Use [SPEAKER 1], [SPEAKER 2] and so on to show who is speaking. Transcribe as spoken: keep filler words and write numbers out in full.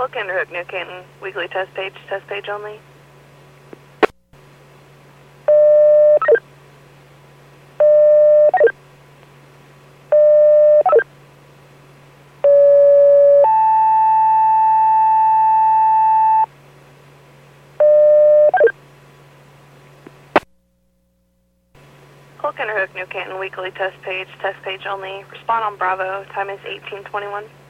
[SPEAKER 1] Look into Hook, New Canton. Weekly test page, test page only. Look into Hook, New Canton. Weekly test page, test page only. Respond on Bravo. Time is eighteen twenty-one.